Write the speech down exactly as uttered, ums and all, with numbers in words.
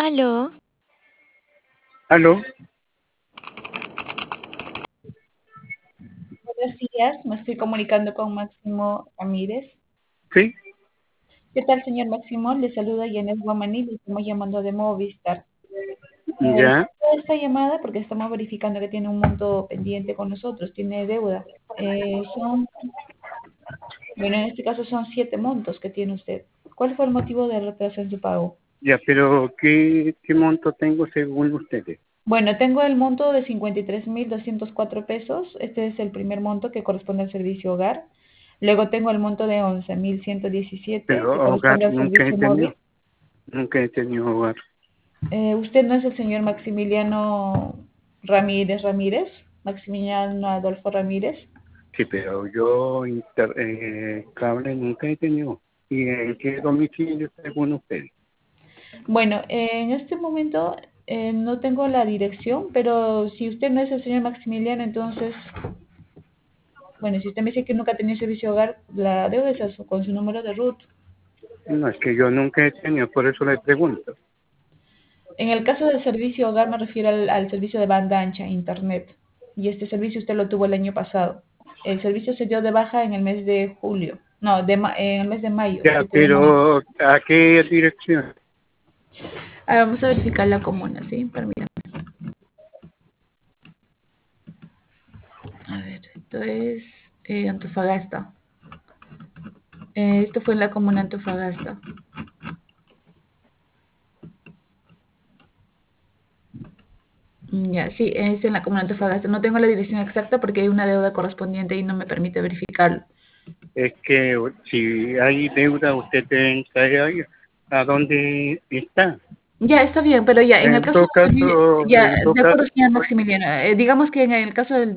Aló, ¿Aló? Buenos días, me estoy comunicando con Máximo Ramírez. ¿Sí? ¿Qué tal, señor Máximo? Le saluda Yanet Guamaní, le estamos llamando de Movistar. Eh, ¿Ya? esta llamada porque estamos verificando que tiene un monto pendiente con nosotros, tiene deuda. Eh, son, bueno, en este caso son siete montos que tiene usted. ¿Cuál fue el motivo de retraso en su pago? Ya, pero ¿qué, qué monto tengo según ustedes? Bueno, tengo el monto de cincuenta y tres mil doscientos cuatro pesos. Este es el primer monto que corresponde al servicio hogar. Luego tengo el monto de once mil ciento diecisiete que Pero hogar corresponde al nunca he servicio móvil. tenido. Nunca he tenido hogar. Eh, ¿usted no es el señor Maximiliano Ramírez Ramírez? Maximiliano Adolfo Ramírez. Sí, pero yo inter, eh, cable nunca he tenido. ¿Y en qué domicilio según ustedes? Bueno, eh, en este momento eh, no tengo la dirección, pero si usted no es el señor Maximiliano, entonces, bueno, si usted me dice que nunca ha tenido servicio hogar, la deuda es a su- con su número de root. No, es que yo nunca he tenido, por eso le pregunto. En el caso del servicio hogar me refiero al, al servicio de banda ancha, internet. Y este servicio usted lo tuvo el año pasado. El servicio se dio de baja en el mes de julio. No, de ma- en el mes de mayo, Ya, siete de mayo. pero ¿a qué dirección? Ah, vamos a verificar la comuna, ¿sí? Permítame. A ver, esto es eh, Antofagasta. Eh, esto fue en la comuna Antofagasta. Mm, Ya, sí, es en la comuna Antofagasta. No tengo la dirección exacta porque hay una deuda correspondiente y no me permite verificarlo. Es que si hay deuda, usted tiene que saber a dónde está. Ya, está bien, pero ya, en el En caso todo del servicio, caso, ya, en todo de acuerdo, caso, señor Maximiliano, eh, digamos que en el caso del